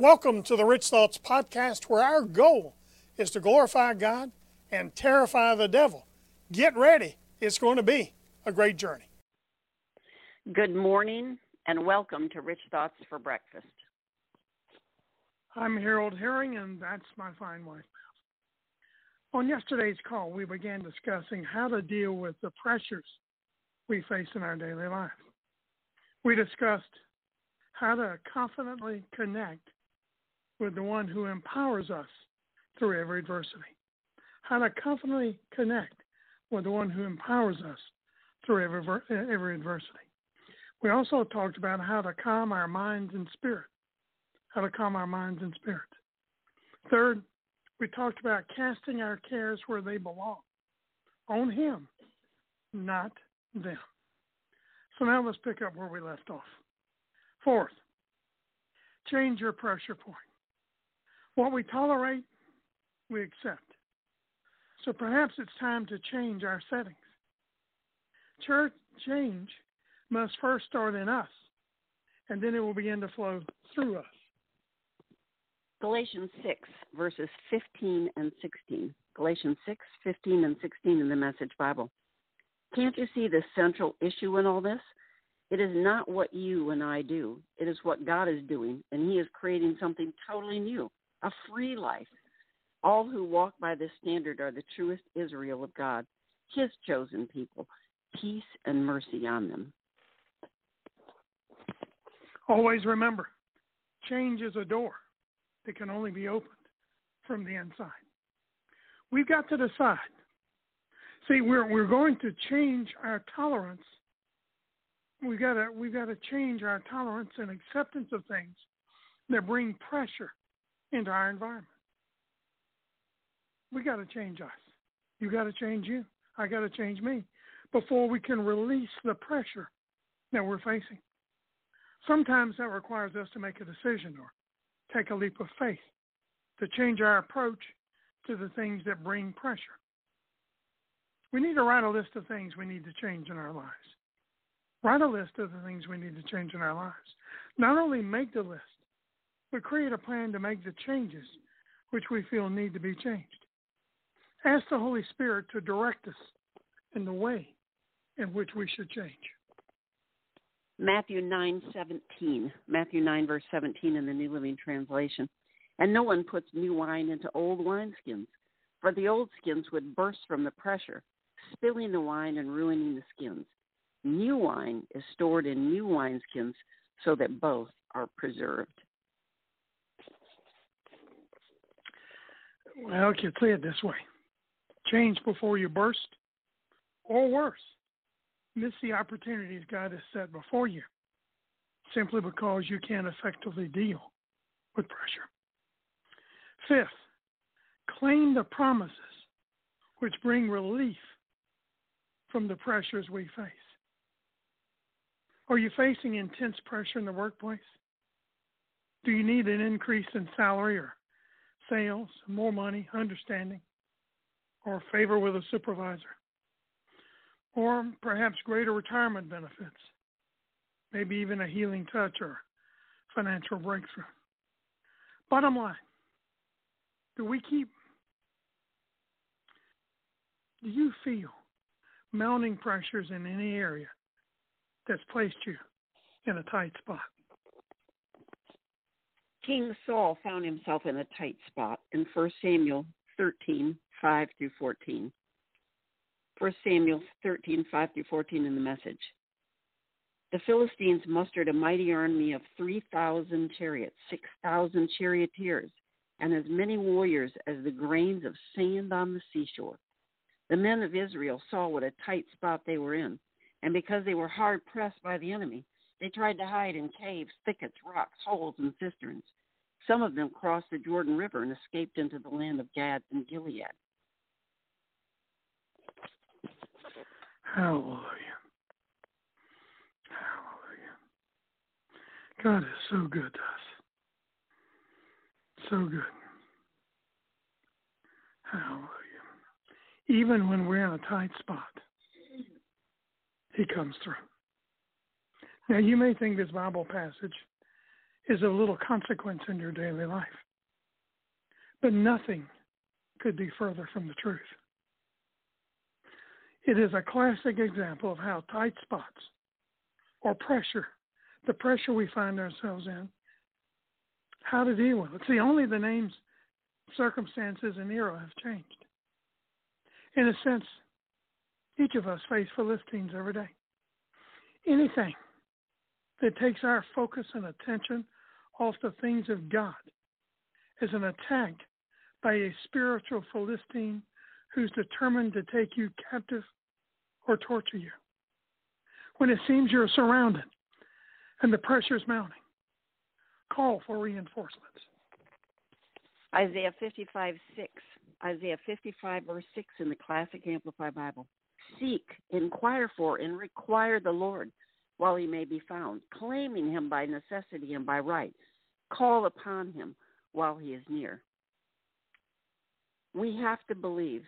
Welcome to the Rich Thoughts Podcast, where our goal is to glorify God and terrify the devil. Get ready. It's going to be a great journey. Good morning and welcome to Rich Thoughts for Breakfast. I'm Harold Herring, and that's my fine wife. On yesterday's call, we began discussing how to deal with the pressures we face in our daily life. We discussed how to confidently connect with the one who empowers us through every adversity. How to confidently connect with the one who empowers us through every adversity. We also talked about how to calm our minds and spirit. Third, we talked about casting our cares where they belong, on Him, not them. So now let's pick up where we left off. Fourth, change your pressure point. What we tolerate, we accept. So perhaps it's time to change our settings. Church change must first start in us, and then it will begin to flow through us. Galatians 6, verses 15 and 16. Galatians 6, 15 and 16 in the Message Bible. Can't you see the central issue in all this? It is not what you and I do. It is what God is doing, and He is creating something totally new, a free life. All who walk by this standard are the truest Israel of God, His chosen people. Peace and mercy on them. Always remember, change is a door that can only be opened from the inside. We've got to decide. See, we're going to change our tolerance. We've got to change our tolerance and acceptance of things that bring pressure into our environment. We got to change us. You got to change you. I got to change me before we can release the pressure that we're facing. Sometimes that requires us to make a decision or take a leap of faith to change our approach to the things that bring pressure. We need to write a list of things we need to change in our lives. Write a list of the things we need to change in our lives. Not only make the list, but create a plan to make the changes which we feel need to be changed. Ask the Holy Spirit to direct us in the way in which we should change. Matthew 9:17. Matthew 9, verse 17 in the New Living Translation. And no one puts new wine into old wineskins, for the old skins would burst from the pressure, spilling the wine and ruining the skins. New wine is stored in new wineskins so that both are preserved. Well, I could say it this way. Change before you burst, or worse, miss the opportunities God has set before you simply because you can't effectively deal with pressure. Fifth, claim the promises which bring relief from the pressures we face. Are you facing intense pressure in the workplace? Do you need an increase in salary or sales, more money, understanding, or favor with a supervisor? Or perhaps greater retirement benefits, maybe even a healing touch or financial breakthrough. Bottom line, do you feel mounting pressures in any area that's placed you in a tight spot? King Saul found himself in a tight spot in 1 Samuel 13, 5 through 14. 1 Samuel 13, 5 through 14 in the Message. The Philistines mustered a mighty army of 3,000 chariots, 6,000 charioteers, and as many warriors as the grains of sand on the seashore. The men of Israel saw what a tight spot they were in, and because they were hard pressed by the enemy, they tried to hide in caves, thickets, rocks, holes, and cisterns. Some of them crossed the Jordan River and escaped into the land of Gad and Gilead. Hallelujah. Hallelujah. God is so good to us. So good. Hallelujah. Even when we're in a tight spot, He comes through. Now, you may think this Bible passage is of little consequence in your daily life. But nothing could be further from the truth. It is a classic example of how tight spots or pressure, the pressure we find ourselves in, how to deal with it. See, only the names, circumstances, and era have changed. In a sense, each of us face Philistines every day. Anything that takes our focus and attention off the things of God is an attack by a spiritual Philistine who's determined to take you captive or torture you. When it seems you're surrounded and the pressure's mounting, call for reinforcements. Isaiah 55:6. Isaiah 55, verse 6 in the Classic Amplified Bible. Seek, inquire for, and require the Lord while he may be found, claiming him by necessity and by right. Call upon him while he is near. We have to believe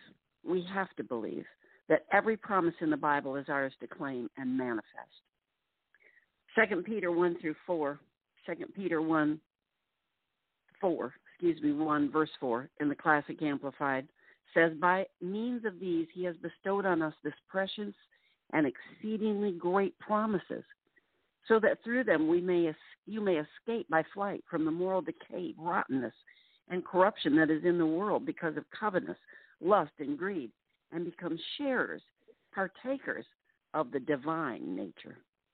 that every promise in the Bible is ours to claim and manifest. 2 Peter 1 verse 4 in the Classic Amplified says, by means of these he has bestowed on us this precious and exceedingly great promises, so that through them you may escape by flight from the moral decay, rottenness, and corruption that is in the world because of covetousness, lust, and greed, and become sharers, partakers of the divine nature.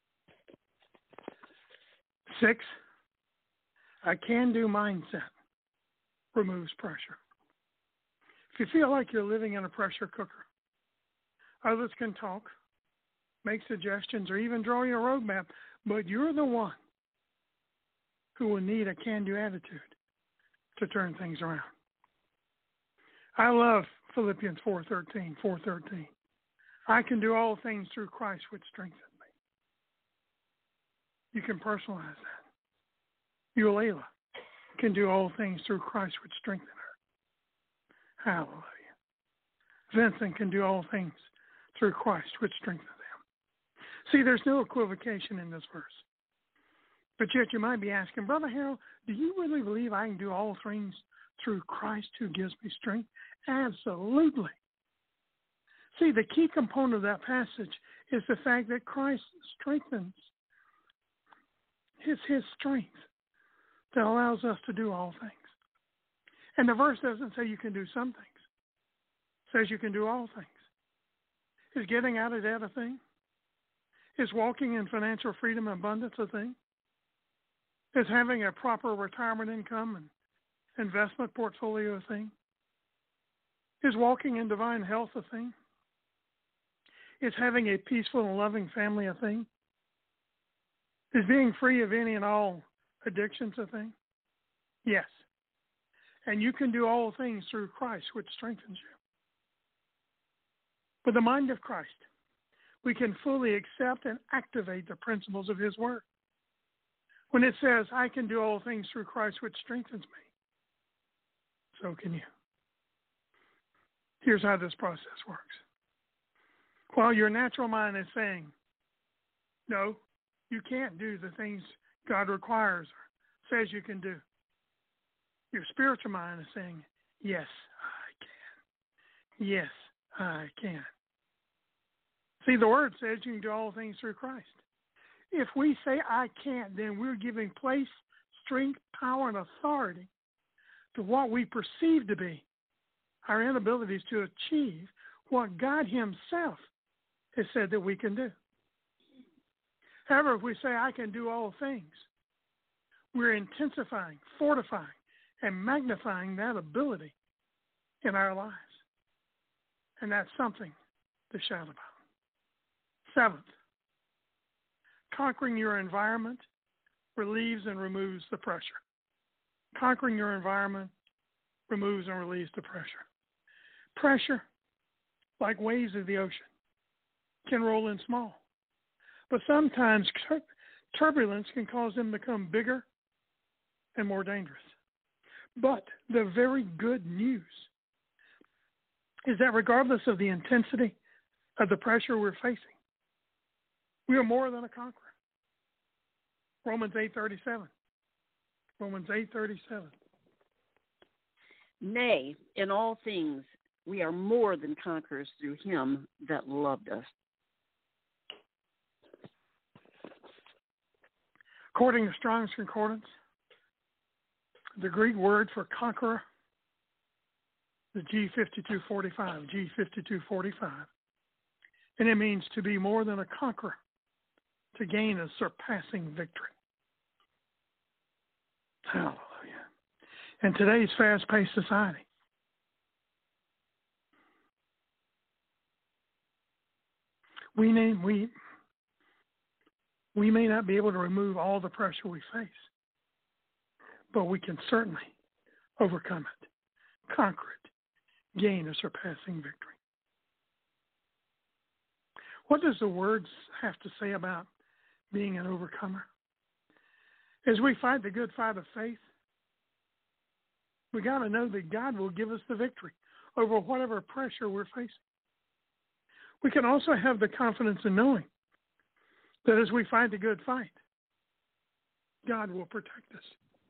6, a can-do mindset removes pressure. If you feel like you're living in a pressure cooker, others can talk, make suggestions, or even draw you a roadmap, but you're the one who will need a can-do attitude to turn things around. I love Philippians 4:13. I can do all things through Christ which strengthens me. You can personalize that. Eulela can do all things through Christ which strengthen her. Hallelujah. Vincent can do all things through Christ which strengthens them. See, there's no equivocation in this verse. But yet you might be asking, Brother Harold, do you really believe I can do all things through Christ who gives me strength? Absolutely. See, the key component of that passage is the fact that Christ strengthens. It's his strength that allows us to do all things. And the verse doesn't say you can do some things. It says you can do all things. Is getting out of debt a thing? Is walking in financial freedom and abundance a thing? Is having a proper retirement income and investment portfolio a thing? Is walking in divine health a thing? Is having a peaceful and loving family a thing? Is being free of any and all addictions a thing? Yes. And you can do all things through Christ, which strengthens you. With the mind of Christ, we can fully accept and activate the principles of his word. When it says, I can do all things through Christ, which strengthens me, so can you. Here's how this process works. While your natural mind is saying, no, you can't do the things God requires or says you can do, your spiritual mind is saying, yes, I can. Yes, I can. See, the word says you can do all things through Christ. If we say I can't, then we're giving place, strength, power, and authority to what we perceive to be our inabilities to achieve what God himself has said that we can do. However, if we say I can do all things, we're intensifying, fortifying, and magnifying that ability in our lives. And that's something to shout about. 7th, conquering your environment relieves and removes the pressure. Conquering your environment removes and relieves the pressure. Pressure, like waves of the ocean, can roll in small. But sometimes turbulence can cause them to become bigger and more dangerous. But the very good news is that regardless of the intensity of the pressure we're facing, we are more than a conqueror. Romans 8:37. Romans 8:37. Nay, in all things we are more than conquerors through him that loved us. According to Strong's Concordance, the Greek word for conqueror is G5245, and it means to be more than a conqueror, to gain a surpassing victory. Hallelujah. In today's fast-paced society, we may not be able to remove all the pressure we face, but we can certainly overcome it, conquer it, gain a surpassing victory. What does the words have to say about being an overcomer? As we fight the good fight of faith, we got to know that God will give us the victory over whatever pressure we're facing. We can also have the confidence in knowing that as we fight the good fight, God will protect us.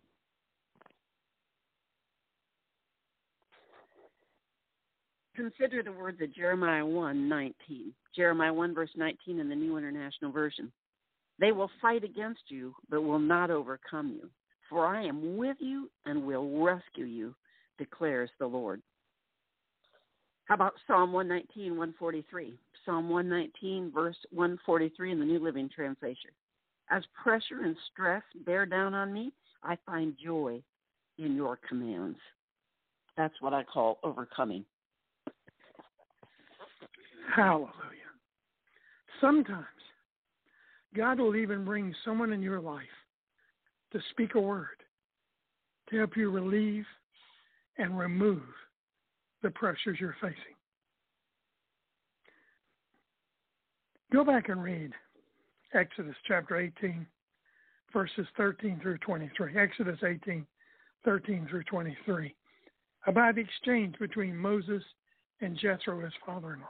Consider the words of Jeremiah 1:19. Jeremiah 1, verse 19 in the New International Version. They will fight against you, but will not overcome you. For I am with you and will rescue you, declares the Lord. How about Psalm 119, 143? Psalm 119, verse 143 in the New Living Translation. As pressure and stress bear down on me, I find joy in your commands. That's what I call overcoming. Hallelujah. Sometimes God will even bring someone in your life to speak a word to help you relieve and remove the pressures you're facing. Go back and read Exodus chapter 18, verses 13 through 23. Exodus 18, 13 through 23, about the exchange between Moses and Jethro, his father-in-law.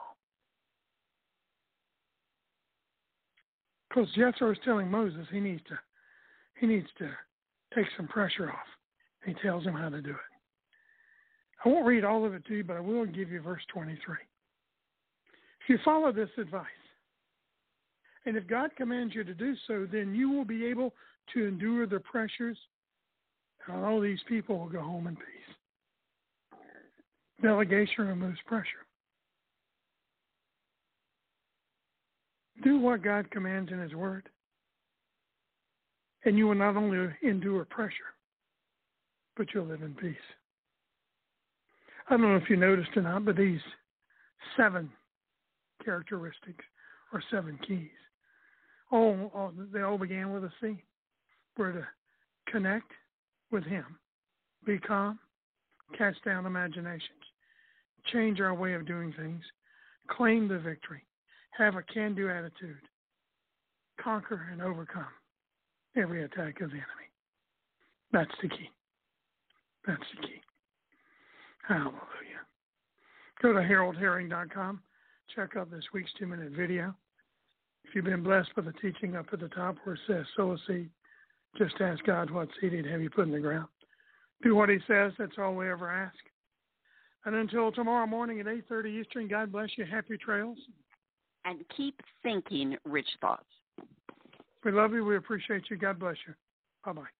Because Jethro is telling Moses he needs to take some pressure off. He tells him how to do it. I won't read all of it to you, but I will give you verse 23. If you follow this advice, and if God commands you to do so, then you will be able to endure the pressures, and all these people will go home in peace. Delegation removes pressure. Do what God commands in his word, and you will not only endure pressure, but you'll live in peace. I don't know if you noticed or not, but these 7 characteristics or 7 keys, they all began with a C. We're to connect with him, be calm, cast down imaginations, change our way of doing things, claim the victory, have a can-do attitude, conquer and overcome every attack of the enemy. That's the key. That's the key. Hallelujah. Go to haroldherring.com. Check out this week's 2-minute video. If you've been blessed by the teaching up at the top where it says sow a seed, just ask God what seed he'd have you put in the ground. Do what he says. That's all we ever ask. And until tomorrow morning at 8:30 Eastern, God bless you. Happy trails. And keep thinking rich thoughts. We love you. We appreciate you. God bless you. Bye-bye.